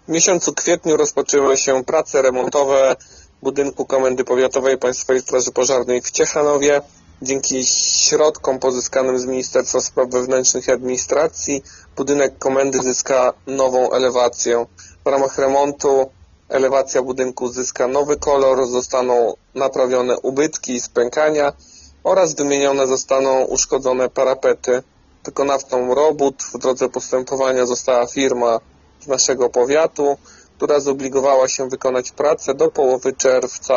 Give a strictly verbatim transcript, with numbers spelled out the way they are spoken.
miesiącu kwietniu rozpoczęły się prace remontowe budynku Komendy Powiatowej Państwowej Straży Pożarnej w Ciechanowie. Dzięki środkom pozyskanym z Ministerstwa Spraw Wewnętrznych i Administracji budynek komendy zyska nową elewację. W ramach remontu elewacja budynku zyska nowy kolor, zostaną naprawione ubytki i spękania oraz wymienione zostaną uszkodzone parapety. Wykonawcą robót w drodze postępowania została firma z naszego powiatu, która zobligowała się wykonać pracę do połowy czerwca